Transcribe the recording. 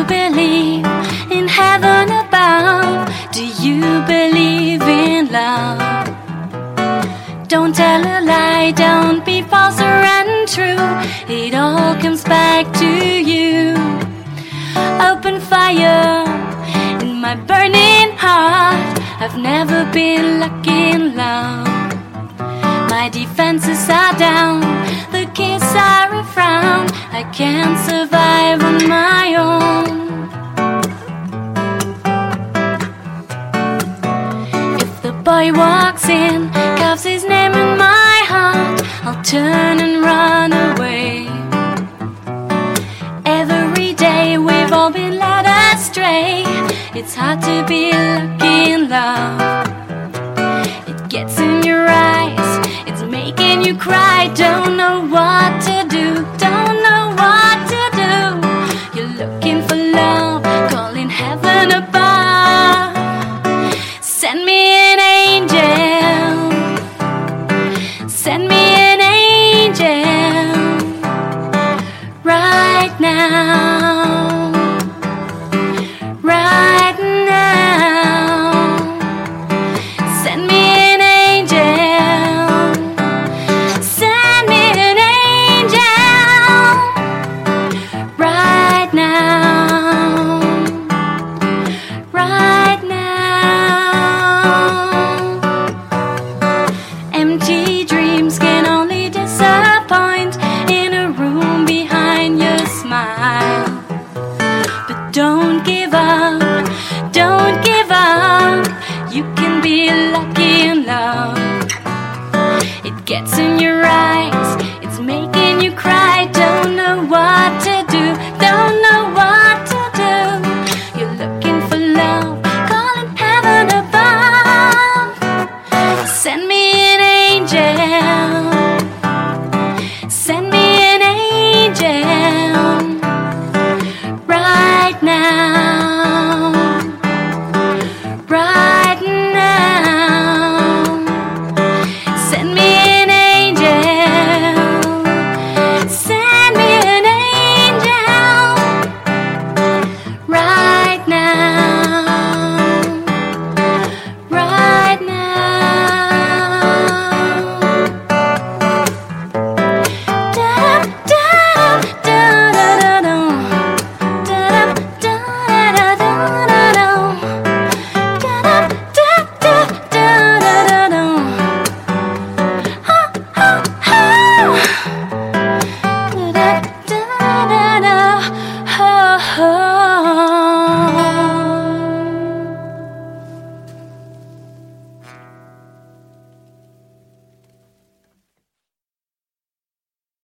believe in heaven above? Do you believe in love? Don't tell a lie, don't be false or untrue. It all comes back to you. Open fire in my burning heart. I've never been lucky in love. My defenses are down, the keys are a frown. I can't survive on my own. If the boy walks in, carves his name in my heart, I'll turn and run away. Every day we've all been led astray. It's hard to be lucky in love. It gets in your eyes, it's making you cry. Don't know what to do.